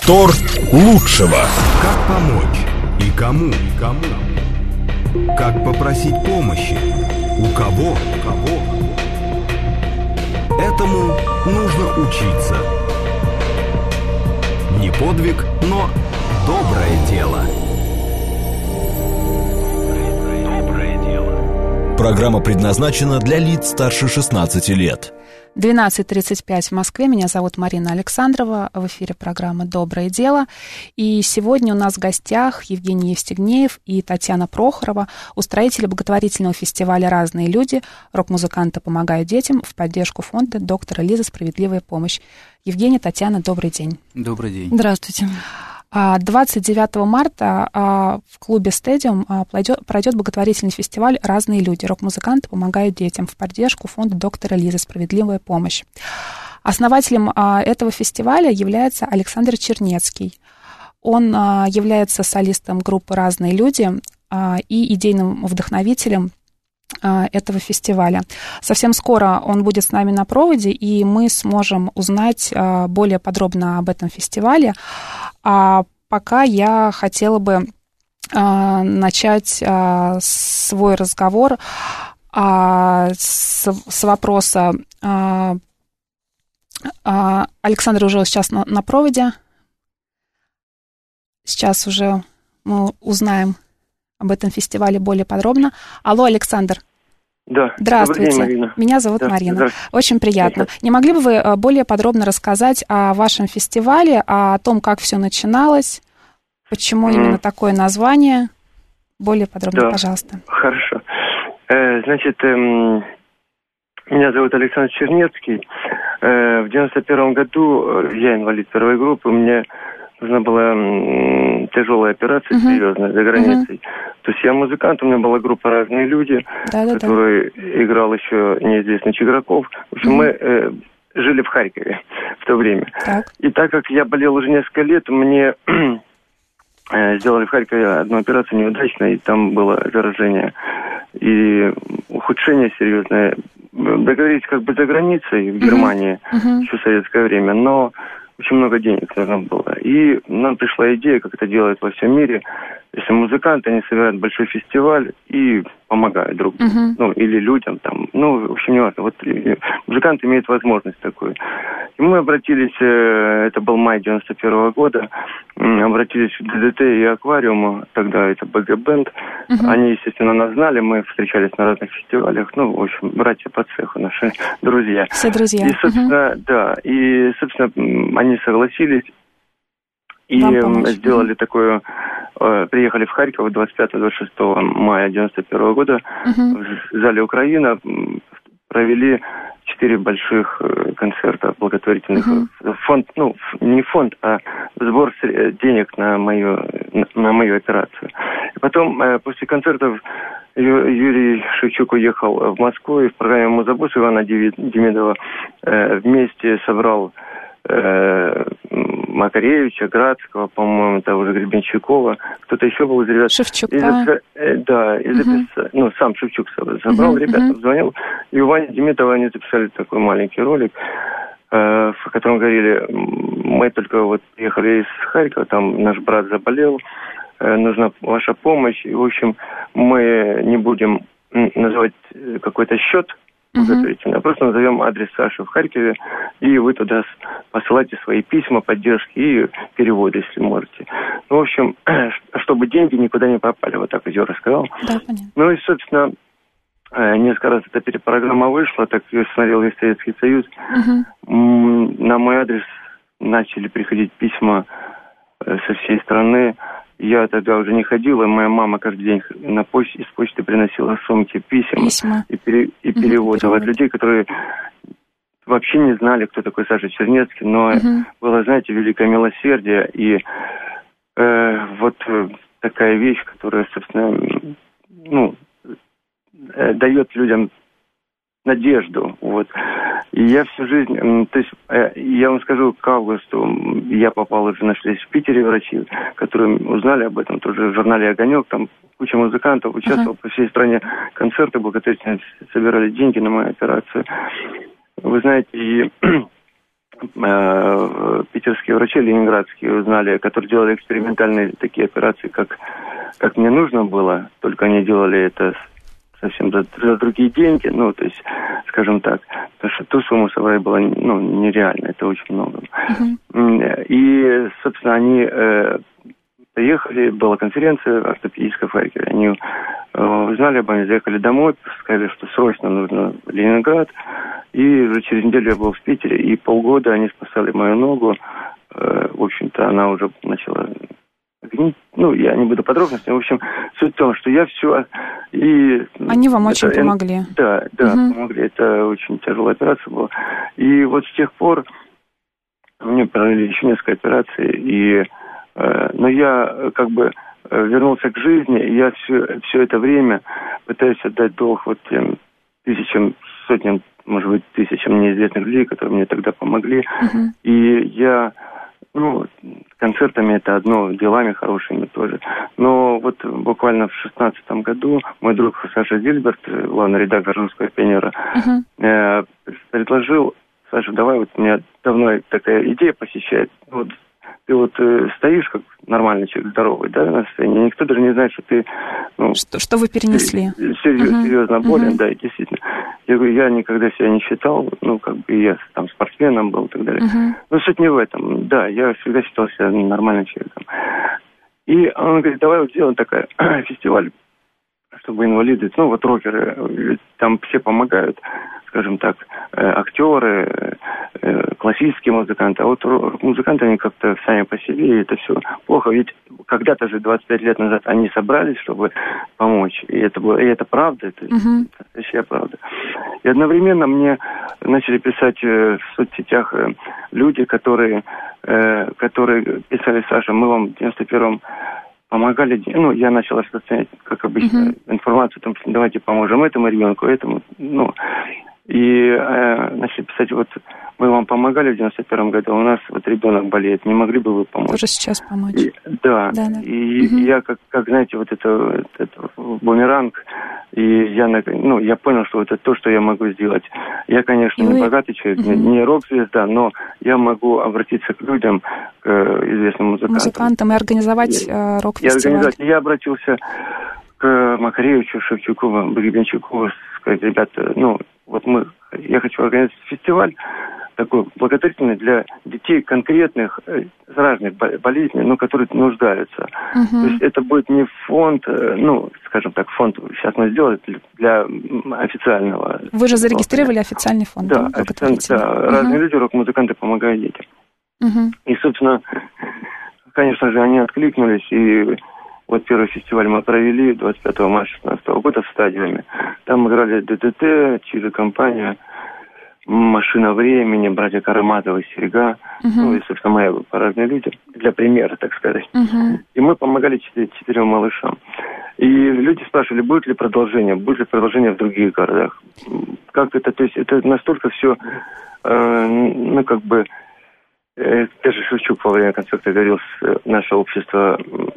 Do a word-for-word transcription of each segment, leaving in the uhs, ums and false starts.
Повтор лучшего. Как помочь и кому? И кому? Как попросить помощи? У кого? У кого? Этому нужно учиться. Не подвиг, но доброе дело. Доброе дело. Программа предназначена для лиц старше шестнадцати лет. двенадцать тридцать пять в Москве. Меня зовут Марина Александрова. В эфире программы «Доброе дело». И сегодня у нас в гостях Евгений Евстигнеев и Татьяна Прохорова, устроители благотворительного фестиваля «Разные люди». Рок-музыканты помогают детям в поддержку фонда доктора Лизы «Справедливая помощь». Евгений, Татьяна, добрый день. Добрый день. Здравствуйте. двадцать девятого марта в клубе «Стадиум» пройдет благотворительный фестиваль «Разные люди». Рок-музыканты помогают детям в поддержку фонда доктора Лизы «Справедливая помощь». Основателем этого фестиваля является Александр Чернецкий. Он является солистом группы «Разные люди» и идейным вдохновителем этого фестиваля. Совсем скоро он будет с нами на проводе, и мы сможем узнать более подробно об этом фестивале. А пока я хотела бы начать свой разговор с вопроса. Александр уже сейчас на, на проводе. Сейчас уже мы узнаем об этом фестивале более подробно. Алло, Александр. Да. Здравствуйте. Добрый день, Марина. Меня зовут да, Марина. Очень приятно. Не могли бы вы более подробно рассказать о вашем фестивале, о том, как все начиналось, почему mm. именно такое название? Более подробно, да. пожалуйста. Хорошо. Э, значит, эм, меня зовут Александр Чернецкий. Э, в девяносто первом году я инвалид первой группы, мне нужна была м, тяжелая операция, uh-huh. серьезная, за границей. Uh-huh. То есть я музыкант, у меня была группа «Разные люди», Да-да-да. который играл еще неизвестный Чиграков. В общем, uh-huh. мы э, жили в Харькове в то время. Так. И так как я болел уже несколько лет, мне э, сделали в Харькове одну операцию неудачно, и там было заражение и ухудшение серьезное. Договорились как бы за границей, в Германии, uh-huh. еще в советское время, но очень много денег нужно было. И нам пришла идея, как это делают во всем мире. Если музыканты, они собирают большой фестиваль и помогают друг другу. Uh-huh. Ну, или людям там. Ну, в общем, не важно. Вот музыканты имеют возможность такую. И мы обратились, это был май девяносто первого года, обратились в ДДТ и Аквариум, тогда это БГ-бенд. Uh-huh. Они, естественно, нас знали, мы встречались на разных фестивалях. Ну, в общем, братья по цеху, наши друзья. Все друзья. И, собственно, uh-huh. да, и, собственно, они согласились и сделали uh-huh. такое... Приехали в Харьков двадцать пятого — двадцать шестого мая девяносто первого года. Uh-huh. В зале «Украина» провели четыре больших концерта благотворительных. Uh-huh. Фонд, ну, не фонд, а сбор денег на мою, на мою операцию. И потом, после концертов, Юрий Шевчук уехал в Москву, и в программе «Музабус» Ивана Демидова вместе собрал Макаревича, Градского, по-моему, того же Гребенщикова, кто-то еще был из ребят. Шевчука. И запис... Да, и запис... uh-huh. ну, сам Шевчук собрал, uh-huh. ребятам uh-huh. звонил, и у Вани Демидова они записали такой маленький ролик, э, в котором говорили, мы только вот ехали из Харькова, там наш брат заболел, э, нужна ваша помощь, и, в общем, мы не будем называть какой-то счет, Uh-huh. просто назовем адрес Саши в Харькове, и вы туда посылайте свои письма, поддержки и переводы, если можете. Ну, в общем, чтобы деньги никуда не пропали, вот так я рассказал. Да, понятно. Ну и, собственно, несколько раз эта перепрограмма вышла, так ее смотрел весь Советский Союз. Uh-huh. На мой адрес начали приходить письма со всей страны. Я тогда уже не ходила, моя мама каждый день на почте, из почты приносила сумки писем Письма. и, пере, и переводов угу, от людей, которые вообще не знали, кто такой Саша Чернецкий, но угу. было, знаете, великое милосердие и э, вот такая вещь, которая, собственно, ну, э, дает людям надежду, вот. И я всю жизнь, то есть, я вам скажу, к августу я попал, уже нашлись в Питере врачи, которые узнали об этом, тоже в журнале «Огонек», там куча музыкантов участвовала uh-huh. по всей стране, концерты благотворительные, собирали деньги на мою операцию. Вы знаете, и э, питерские врачи, ленинградские, узнали, которые делали экспериментальные такие операции, как, как мне нужно было, только они делали это совсем за, за другие деньги, ну, то есть, скажем так, потому что ту сумму собрать было, ну, нереально, это очень много. Uh-huh. И, собственно, они э, приехали, была конференция ортопедическая в Харькове, они э, узнали об этом, заехали домой, сказали, что срочно нужно в Ленинград, и уже через неделю я был в Питере, и полгода они спасали мою ногу, э, в общем-то, она уже начала... Ну, я не буду подробностями. В общем, суть в том, что я все... И Они вам это, очень помогли. Да, да, угу. помогли. Это очень тяжелая операция была. И вот с тех пор мне провели еще несколько операций. И, э, но я как бы вернулся к жизни. И я все, все это время пытаюсь отдать долг вот тем тысячам, сотням, может быть, тысячам неизвестных людей, которые мне тогда помогли. Угу. И я... Ну, концертами это одно, делами хорошими тоже. Но вот буквально в шестнадцатом году мой друг Саша Зильберт, главный редактор «Русского пионера», uh-huh. э, предложил: Саша, давай, вот у меня давно такая идея посещает. Вот ты вот э, стоишь как нормальный человек, здоровый, да, на сцене, никто даже не знает, что ты... Ну, что, что вы перенесли. Серьезно, uh-huh. серьезно болен, uh-huh. да, действительно. Я говорю, я никогда себя не считал, ну, как бы я там спортсменом был и так далее. Uh-huh. Но суть не в этом, да, я всегда считал себя нормальным человеком. И он говорит, давай вот сделаем такой фестиваль, чтобы инвалиды, ну, вот рокеры, там все помогают, скажем так, актеры, классические музыканты, а вот музыканты, они как-то сами по себе, и это все плохо. Ведь когда-то же, двадцать пять лет назад, они собрались, чтобы помочь, и это было, и это правда, это uh-huh. настоящая правда. И одновременно мне начали писать в соцсетях люди, которые, которые писали: Саша, мы вам в девяносто первом помогали, ну, я начал распространять, как обычно, uh-huh. информацию о том, что давайте поможем этому ребенку, этому, ну, и э, начали писать, вот, мы вам помогали в девяносто первом году, у нас вот ребенок болеет, не могли бы вы помочь? Тоже сейчас помочь. И, да, да, да, и uh-huh. я, как, как, знаете, вот это, это бумеранг, и я, ну, я понял, что это то, что я могу сделать. Я, конечно, и не вы... богатый человек, uh-huh. не, не рок-звезда, но я могу обратиться к людям, к известным музыкантам. Музыкантам и организовать э, рок-фестиваль. Я, я обратился к Макаревичу, Шевчуку, Гребенщику, сказать: ребята, ну, вот мы, я хочу организовать фестиваль такой благотворительный для детей конкретных с разных болезней, но которые нуждаются. Uh-huh. То есть это будет не фонд, ну, скажем так, фонд сейчас мы сделали для официального. Вы же зарегистрировали официальный фонд, да? Да, официально, да. Uh-huh. Разные люди, рок-музыканты помогают детям. Uh-huh. И, собственно, конечно же, они откликнулись, и вот первый фестиваль мы провели двадцать пятого марта две тысячи шестнадцатого года в стадионе. Там играли ДДТ, Чижи-компания, Машина времени, братья Карамазовы, Серега, uh-huh. ну и, собственно, мои разные люди, для примера, так сказать. Uh-huh. И мы помогали четыре, четырем малышам. И люди спрашивали, будет ли продолжение, будет ли продолжение в других городах. Как это, то есть это настолько все, э, ну, как бы, э, даже Шевчук во время концерта говорил, наше общество,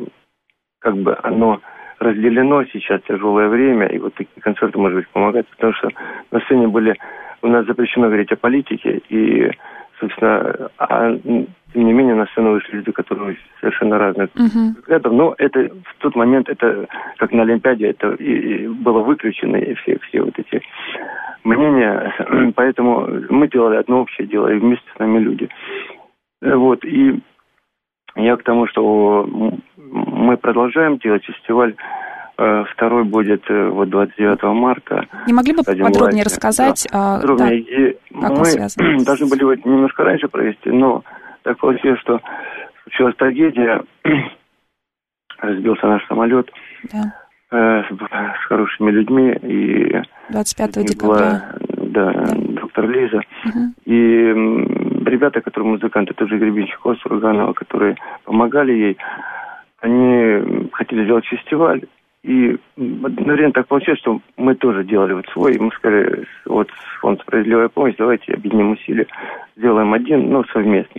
как бы, оно разделено, сейчас тяжелое время, и вот такие концерты, может быть, помогают, потому что на сцене были... У нас запрещено говорить о политике, и, собственно, а, тем не менее на сцену вышли люди, которые совершенно разных uh-huh. взглядов. Но это в тот момент, это как на Олимпиаде, это и, и было выключено, и все, все вот эти мнения. Поэтому мы делали одно общее дело, и вместе с нами люди. Вот, и я к тому, что мы продолжаем делать фестиваль. Второй будет вот двадцать девятого марта. Не могли бы подробнее рассказать? Да. Подробнее. Да. И мы должны были его немножко раньше провести, но так получилось, что случилась трагедия. Разбился наш самолет да. э, с, с хорошими людьми. И двадцать пятого декабря. Была, да, да, доктор Лиза. Угу. И ребята, которые музыканты, тоже Гребенщикова, Сурганова, которые помогали ей, они хотели сделать фестиваль. И одновременно так получилось, что мы тоже делали вот свой. И мы сказали, вот фонд «Справедливая помощь», давайте объединим усилия, сделаем один, но совместный.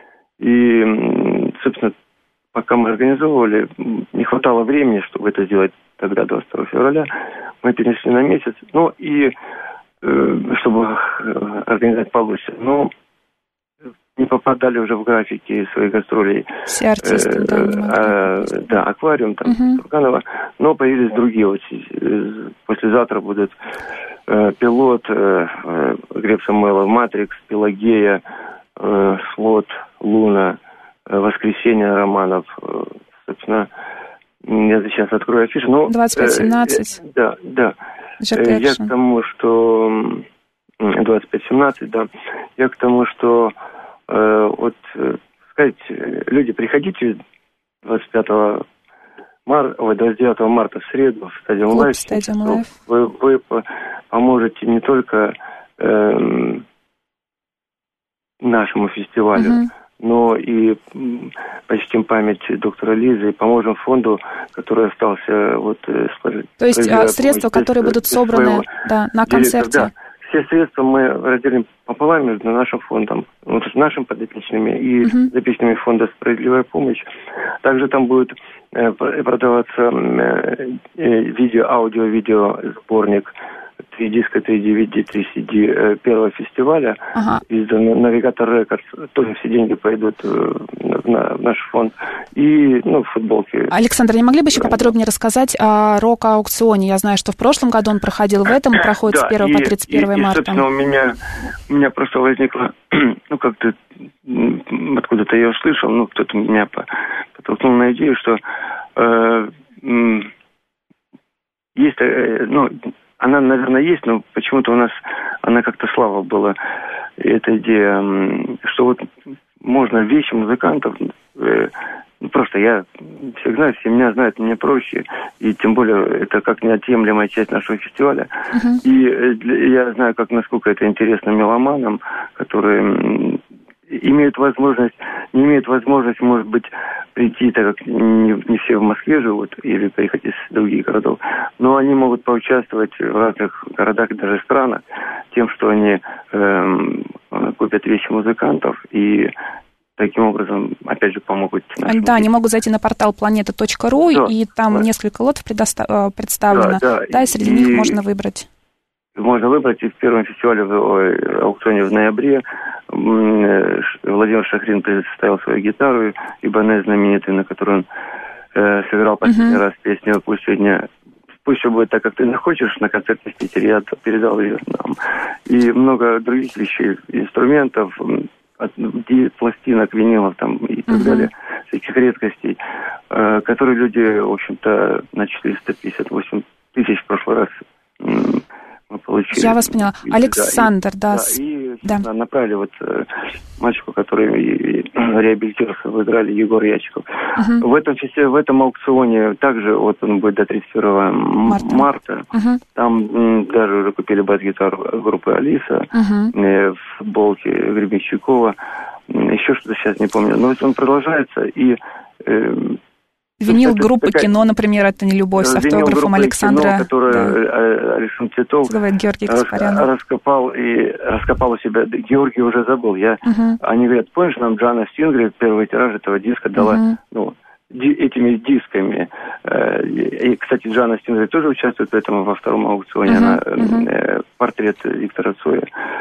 И, собственно, пока мы организовывали, не хватало времени, чтобы это сделать тогда, двадцать второго февраля. Мы перенесли на месяц, ну и чтобы организовать получше. Но не попадали уже в графики своих гастролей. Все артисты, э, да, не э, э, да, «Аквариум», там, uh-huh. Турканова, но появились другие. Вот, послезавтра будут э, «Пилот», э, э, Глеб Самойлов, «Матрикс», «Пелагея», э, «Слот», «Луна», э, «Воскресенье» Романов. Э, собственно, я сейчас открою афишу. Ну, двадцать пять семнадцать. Э, э, да, да. Jet Я к тому, что... двадцать пять семнадцать, да. Я к тому, что э, вот, э, сказать, люди, приходите двадцать пятого марта, ой, двадцать девятого марта в среду в Стадиум Лайф. Вы, вы поможете не только э, нашему фестивалю, uh-huh. но и почтим память доктора Лизы, и поможем фонду, который остался вот... То есть а, средства, которые без, будут собраны да, на концерте? Да. Все средства мы разделим пополам между нашим фондом, вот, нашим подопечными и uh-huh. записанными фонда «Справедливая помощь». Также там будет э, продаваться э, видео, аудио-видео сборник «Три диска, три ди ви ди, три си ди» э, первого фестиваля ага. из «Навигатор Рекордс». Тоже все деньги пойдут э, на, в наш фонд. И, ну, футболки. Александр, не могли бы еще поподробнее рассказать о рок-аукционе? Я знаю, что в прошлом году он проходил, в этом проходит да, с первого по тридцать первое марта. И, собственно, у меня, у меня просто возникло, ну, как-то откуда-то я услышал, ну, кто-то меня подтолкнул на идею, что э, есть, э, ну, она, наверное, есть, но почему-то у нас она как-то слабо была, эта идея, что вот можно вещи музыкантов, э, просто я всех знаю, все меня знают, мне проще, и тем более это как неотъемлемая часть нашего фестиваля. Uh-huh. И э, я знаю, как насколько это интересно меломанам, которые имеют возможность, не имеют возможности, может быть, прийти, так как не, не все в Москве живут, или приехать из других городов, но они могут поучаствовать в разных городах, даже странах, тем, что они э, купят вещи музыкантов и таким образом, опять же, помогут нашим. Да, они могут зайти на портал планета точка ру, да, и там да. несколько лотов предоста- представлено, да, да. да, и среди и... них можно выбрать. Можно выбрать. И в первом фестивале, в аукционе в ноябре, Владимир Шахрин представил свою гитару, Ибане знаменитый, на которой он э, сыграл последний uh-huh. раз песню «Пусть сегодня, пусть все будет так, как ты захочешь», на концерте в Питере. Я передал ее нам. И много других вещей, инструментов, от пластинок, винилов там и так uh-huh. далее, всяких редкостей, э, которые люди, в общем-то, начали сто пятьдесят восемь тысяч в прошлый раз м- мы получили. Я вас поняла. И, Александр, да. да, и да. да, направили вот э, мальчику, который реабилитировался, выиграли, Егор Ячиков. Uh-huh. В этом фестивале, в этом аукционе также вот он будет до тридцать первого марта. марта. Uh-huh. Там м, даже уже купили бас-гитару группы Алиса, uh-huh. э, футболки Гребенщикова, еще что-то сейчас не помню. Но он продолжается, и э, винил это группы такая... «Кино», например, «Это не любовь» с автографом Александра. «Кино», который да. Александр Титов Георгий Каспарян. раскопал и раскопал у себя. Георгий уже забыл. Я, uh-huh. Они говорят, помнишь, нам Джана Стингри первый тираж этого диска дала uh-huh. ну, ди- этими дисками. И, кстати, Джана Стингри тоже участвует в этом во втором аукционе. Uh-huh. Она uh-huh. портрет Виктора Цоя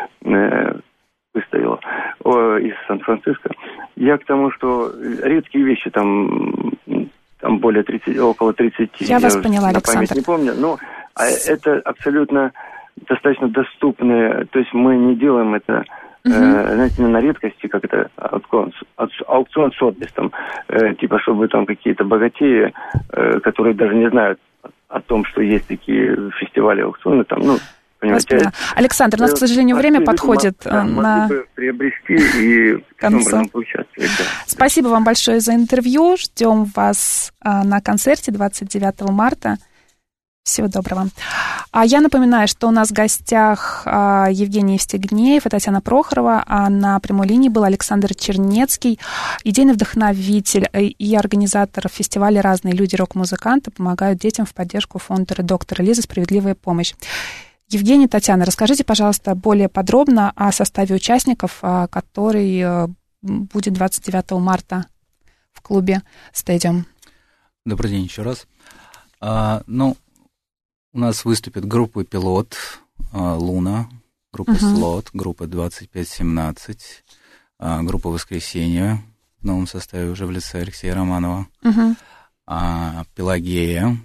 выставила о, из Сан-Франциско. Я к тому, что редкие вещи там... там более тридцати, около тридцати. Я, я вас поняла, Александр. Я не помню, но это абсолютно достаточно доступные, то есть мы не делаем это, uh-huh. э, знаете, на редкости, как это аукцион, аукцион с отблеском, э, типа, чтобы там какие-то богатеи, э, которые даже не знают о том, что есть такие фестивали, аукционы, там, ну, понимаете. Александр, у нас, к сожалению, время люди подходит да, на... приобрести и концу. Поучаствовать. Да. Спасибо вам большое за интервью. Ждем вас а, на концерте двадцать девятого марта. Всего доброго. А я напоминаю, что у нас в гостях а, Евгений Евстигнеев и Татьяна Прохорова, а на прямой линии был Александр Чернецкий, идейный вдохновитель и организатор фестиваля «Разные люди, рок-музыканты» помогают детям в поддержку фонда доктора Лизы «Справедливая помощь». Евгений, Татьяна, расскажите, пожалуйста, более подробно о составе участников, который будет двадцать девятого марта в клубе «Стадиум». Добрый день еще раз. А, ну, у нас выступит группа «Пилот», а, «Луна», группа uh-huh. «Слот», группа двадцать пять семнадцать, группа «Воскресенье» в новом составе уже в лице Алексея Романова, угу. «Пелагея»,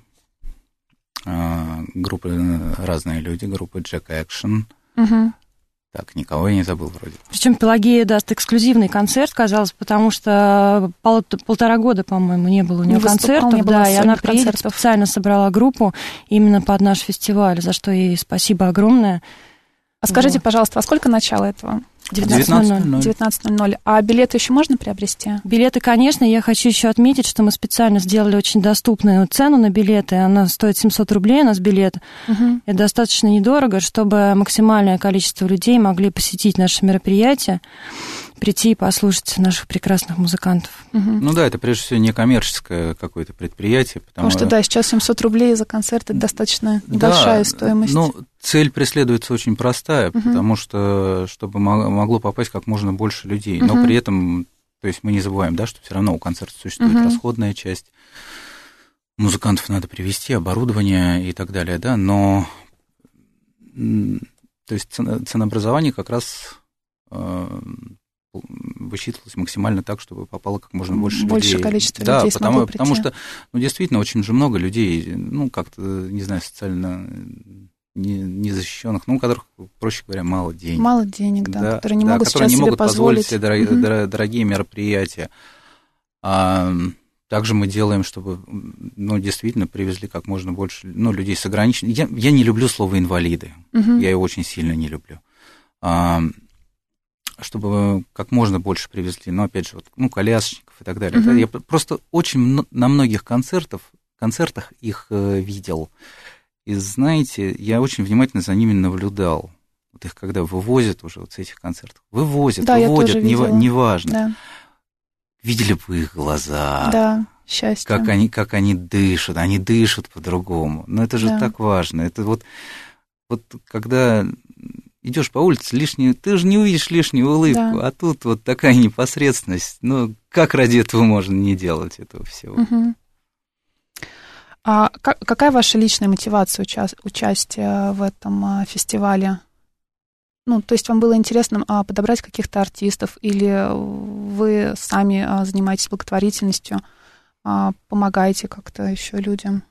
группы «Разные люди», группа «Джек Экшн». Угу. Так, никого я не забыл вроде. Причем «Пелагея» даст эксклюзивный концерт, казалось, потому что пол- полтора года, по-моему, не было у нее концертов, да, и она приедет, концертов. Специально собрала группу именно под наш фестиваль, за что ей спасибо огромное. А скажите, вот. пожалуйста, во сколько начало этого? девятнадцать ноль ноль. девятнадцать ноль ноль. А билеты еще можно приобрести? Билеты, конечно. Я хочу еще отметить, что мы специально сделали очень доступную цену на билеты. Она стоит семьсот рублей у нас билет. Угу. Это достаточно недорого, чтобы максимальное количество людей могли посетить наше мероприятие, прийти и послушать наших прекрасных музыкантов. Угу. Ну да, это прежде всего не коммерческое какое-то предприятие. Потому, потому что, да, сейчас семьсот рублей за концерт – это достаточно небольшая да, стоимость. Ну, цель преследуется очень простая, угу. потому что, чтобы могло попасть как можно больше людей. Угу. Но при этом, то есть мы не забываем, да, что все равно у концерта существует угу. расходная часть. Музыкантов надо привезти, оборудование и так далее, да, но то есть ценообразование как раз высчитывалось максимально так, чтобы попало как можно больше, больше людей. Больше количество да, людей потому, смогло прийти. Потому что, ну, действительно, очень же много людей, ну, как-то, не знаю, социально незащищенных, ну, у которых, проще говоря, мало денег. Мало денег, да, да которые не да, могут которые сейчас не себе могут позволить. позволить себе дорогие, mm-hmm. дорогие мероприятия. А также мы делаем, чтобы, ну, действительно привезли как можно больше, ну, людей с ограниченными. Я, я не люблю слово «инвалиды», mm-hmm. я его очень сильно не люблю. А, чтобы как можно больше привезли, ну, опять же, вот, ну, колясочников и так далее. Mm-hmm. Я просто очень на многих концертах, концертах их э, видел. И, знаете, я очень внимательно за ними наблюдал. Вот их когда вывозят уже вот с этих концертов. Вывозят, да, выводят, неважно. Не, не да. Видели бы их глаза. Да, счастье. Как они, как они дышат. Они дышат по-другому. Но это же да. так важно. Это вот, вот когда идешь по улице, лишнюю, ты же не увидишь лишнюю улыбку, да. а тут вот такая непосредственность. Ну, как ради этого можно не делать этого всего? Угу. А как, какая ваша личная мотивация уча- участия в этом а, фестивале? Ну, то есть вам было интересно а, подобрать каких-то артистов, или вы сами а, занимаетесь благотворительностью, а, помогаете как-то еще людям?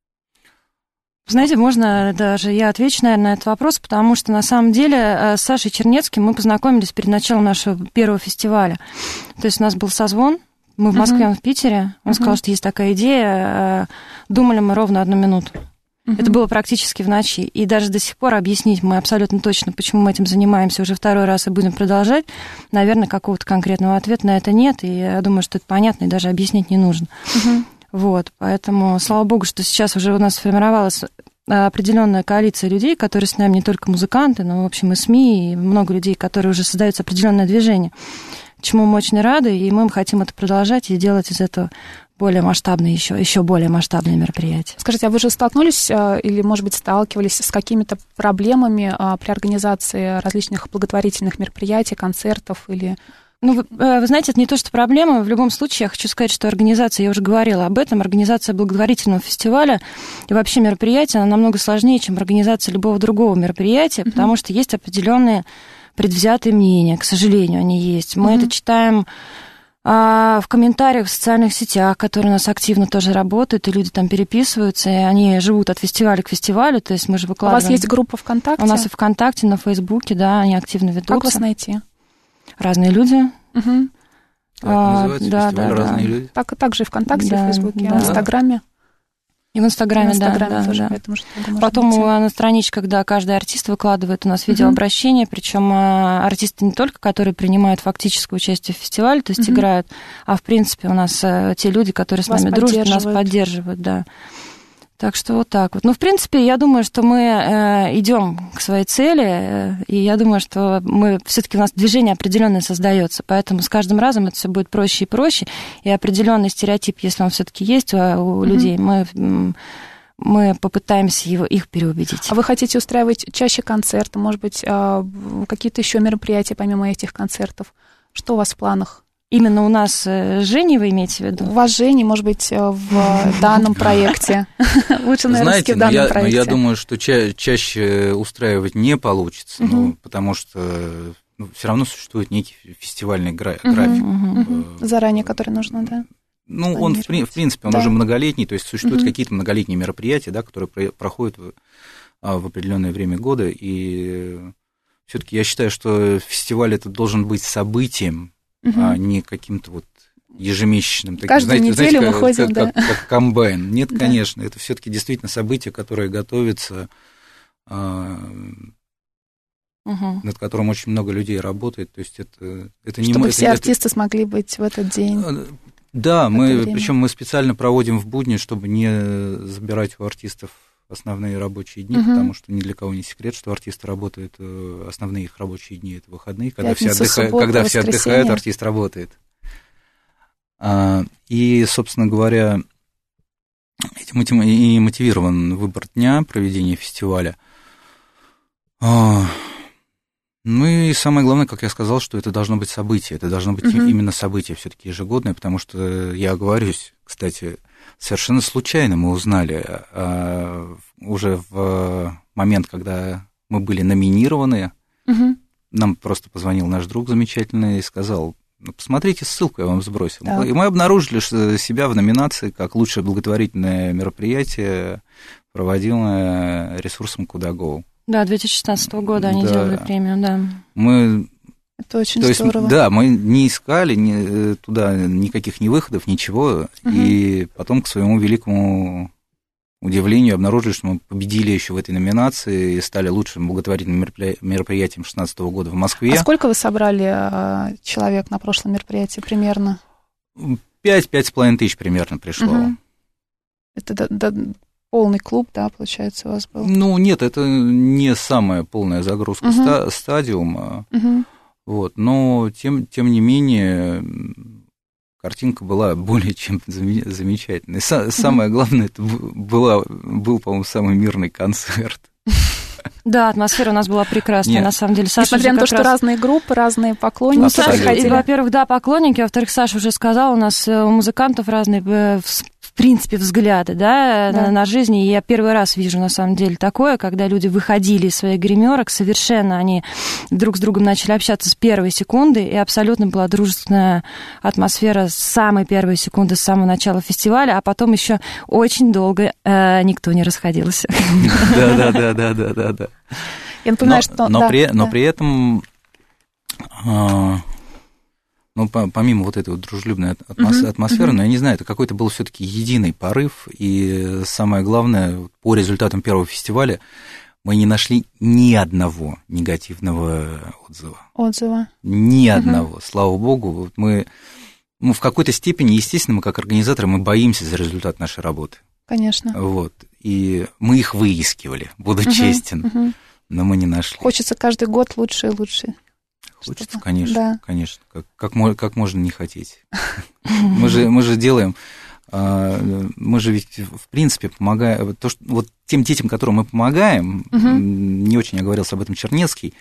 Знаете, можно даже я отвечу, наверное, на этот вопрос, потому что на самом деле с Сашей Чернецким мы познакомились перед началом нашего первого фестиваля. То есть у нас был созвон, мы в Москве, uh-huh. он в Питере, он uh-huh. сказал, что есть такая идея, думали мы ровно одну минуту. Uh-huh. Это было практически в ночи, и даже до сих пор объяснить мы абсолютно точно, почему мы этим занимаемся уже второй раз и будем продолжать, наверное, какого-то конкретного ответа на это нет, и я думаю, что это понятно, и даже объяснить не нужно. Uh-huh. Вот, поэтому, слава богу, что сейчас уже у нас сформировалась определенная коалиция людей, которые с нами не только музыканты, но, в общем, и СМИ, и много людей, которые уже создают определенное движение, чему мы очень рады, и мы хотим это продолжать и делать из этого более масштабные, еще, еще более масштабные мероприятия. Скажите, а вы же столкнулись или, может быть, сталкивались с какими-то проблемами при организации различных благотворительных мероприятий, концертов или... Ну, вы, вы знаете, это не то, что проблема. В любом случае, я хочу сказать, что организация, я уже говорила об этом, организация благотворительного фестиваля и вообще мероприятия, она намного сложнее, чем организация любого другого мероприятия, mm-hmm. потому что есть определенные предвзятые мнения, к сожалению, они есть. Мы mm-hmm. это читаем а, в комментариях в социальных сетях, которые у нас активно тоже работают, и люди там переписываются, и они живут от фестиваля к фестивалю, то есть мы же выкладываем... У вас есть группа ВКонтакте? У нас и ВКонтакте, на Фейсбуке, да, они активно ведутся. Как вас найти? Разные люди. Угу. Так называется а, фестиваль да, «Разные да. люди». Так, также и ВКонтакте, да, в Фейсбуке, да. в Инстаграме. И в Инстаграме, и в Инстаграме да, тоже, да. Поэтому, что потом на страничках, да, каждый артист выкладывает у нас видеообращение, uh-huh. причем артисты не только, которые принимают фактическое участие в фестивале, то есть uh-huh. играют, а в принципе у нас те люди, которые с вас нами дружат, нас поддерживают, да. Так что вот так вот. Ну, в принципе, я думаю, что мы э, идем к своей цели, э, и я думаю, что мы все-таки у нас движение определенное создается, поэтому с каждым разом это все будет проще и проще, и определенный стереотип, если он все-таки есть у, у mm-hmm. людей, мы мы попытаемся его, их переубедить. А вы хотите устраивать чаще концерты, может быть, э, какие-то еще мероприятия помимо этих концертов? Что у вас в планах? Именно у нас с Женей вы имеете в виду? У вас, Женей, может быть, в данном проекте. Лучше, наверное, в данном проекте. Я думаю, что ча- чаще устраивать не получится, ну, потому что ну, все равно существует некий фестивальный гра- угу, график. Угу. Заранее, который нужно, да? Ну, он, в, в принципе, он да. уже многолетний, то есть существуют угу. какие-то многолетние мероприятия, да, которые про- проходят в, в определенное время года, и все-таки я считаю, что фестиваль это должен быть событием, угу. а не каким-то вот ежемесячным. Каждую знаете, неделю знаете, мы как, ходим, как, да. Как, как комбайн. Нет, да. конечно, это все-таки действительно событие, которое готовится, а, угу. над которым очень много людей работает. То есть это, это Чтобы не, все это, артисты это... смогли быть в этот день. Да, мы, причем мы специально проводим в будни, чтобы не забирать у артистов основные рабочие дни, угу. потому что ни для кого не секрет, что артисты работают, основные их рабочие дни это выходные, когда Пятница, все, отдыха... суббота, когда все отдыхают, артист работает. И, собственно говоря, этим и мотивирован выбор дня проведения фестиваля. Ну и самое главное, как я сказал, что это должно быть событие, это должно быть uh-huh. именно событие все-таки ежегодное, потому что, я оговорюсь, кстати, совершенно случайно мы узнали а, уже в момент, когда мы были номинированы, uh-huh. нам просто позвонил наш друг замечательный и сказал: ну, посмотрите ссылку, я вам сбросил. Да. И мы обнаружили себя в номинации как лучшее благотворительное мероприятие, проводимое ресурсом Куда.Гоу. Да, две тысячи шестнадцатого года они да. делали премию, да. Мы... Это очень То здорово. Есть, да, мы не искали ни, туда никаких ни выходов, ничего, угу. и потом, к своему великому удивлению, обнаружили, что мы победили еще в этой номинации и стали лучшим благотворительным мероприятием две тысячи шестнадцатого года в Москве. А сколько вы собрали человек на прошлом мероприятии примерно? Пять-пять с половиной тысяч примерно пришло. Угу. Это до, до... полный клуб, да, получается, у вас был? Ну, нет, это не самая полная загрузка uh-huh. ста- стадиума, uh-huh. вот, но тем, тем не менее картинка была более чем замечательной. Са- uh-huh. Самое главное, это была, был, по-моему, самый мирный концерт. Да, атмосфера у нас была прекрасная, Нет. на самом деле. Саша Несмотря на то, что раз... разные группы, разные поклонники. Ну, Саша, и, во-первых, да, поклонники, во-вторых, Саша уже сказал, у нас у музыкантов разные, в принципе, взгляды, да, да. На, на жизнь. И я первый раз вижу, на самом деле, такое, когда люди выходили из своих гримерок, совершенно они друг с другом начали общаться с первой секунды, и абсолютно была дружественная атмосфера с самой первой секунды, с самого начала фестиваля, а потом еще очень долго э, никто не расходился. Да-да-да-да-да-да. Я напоминаю, что... Но при этом... Ну, помимо вот этой вот дружелюбной атмосферы, uh-huh, uh-huh. но я не знаю, это какой-то был все-таки единый порыв, и самое главное, по результатам первого фестиваля мы не нашли ни одного негативного отзыва. Отзыва. Ни uh-huh. одного, слава богу. Вот мы, ну, в какой-то степени, естественно, мы как организаторы, мы боимся за результат нашей работы. Конечно. Вот, и мы их выискивали, буду uh-huh, честен, uh-huh. но мы не нашли. Хочется каждый год лучше и лучше. Хочется, конечно, да. конечно. Как, как, как можно не хотеть? мы, же, мы же делаем, мы же ведь, в принципе, помогаем, то, что, вот тем детям, которым мы помогаем, uh-huh. не очень оговорился об этом Чернецкий,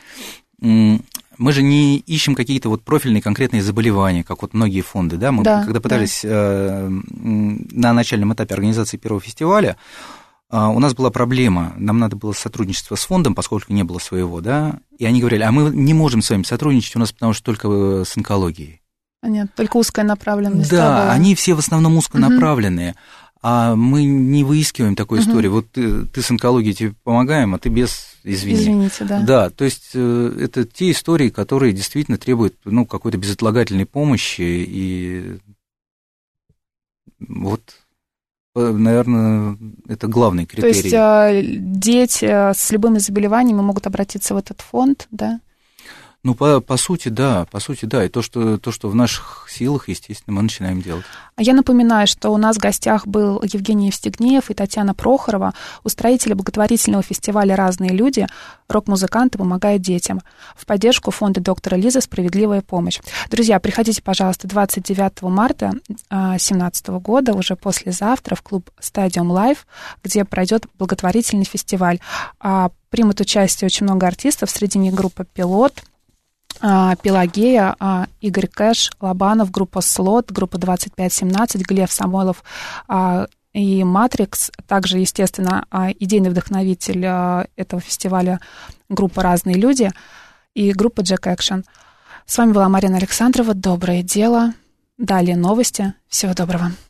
мы же не ищем какие-то вот профильные конкретные заболевания, как вот многие фонды, да? Мы, да, когда пытались да. на начальном этапе организации первого фестиваля, у нас была проблема, нам надо было сотрудничество с фондом, поскольку не было своего, да, и они говорили, а мы не можем с вами сотрудничать, у нас потому что только с онкологией. Нет, только узкая направленность. Да, они все в основном узконаправленные, угу. а мы не выискиваем такой угу. истории, вот ты, ты с онкологией тебе помогаем, а ты без, извини. Извините, да. Да, то есть это те истории, которые действительно требуют, ну, какой-то безотлагательной помощи, и вот... Наверное, это главный критерий. То есть дети с любыми заболеваниями могут обратиться в этот фонд, да? Ну, по, по сути, да, по сути, да. И то что, то, что в наших силах, естественно, мы начинаем делать. Я напоминаю, что у нас в гостях был Евгений Евстигнеев и Татьяна Прохорова, устроители благотворительного фестиваля «Разные люди», рок-музыканты помогают детям, в поддержку фонда доктора Лизы «Справедливая помощь». Друзья, приходите, пожалуйста, двадцать девятого марта две тысячи семнадцатого года, уже послезавтра, в клуб «Стадиум Лайв», где пройдет благотворительный фестиваль. Примут участие очень много артистов, среди них группа «Пилот», Пелагея, Игорь Кэш, Лобанов, группа «Слот», группа двадцать пять семнадцать, Глеб Самойлов и «Матрикс». Также, естественно, идейный вдохновитель этого фестиваля группа «Разные люди». и группа Jack Action. С вами была Марина Александрова. Доброе дело. Далее новости. Всего доброго.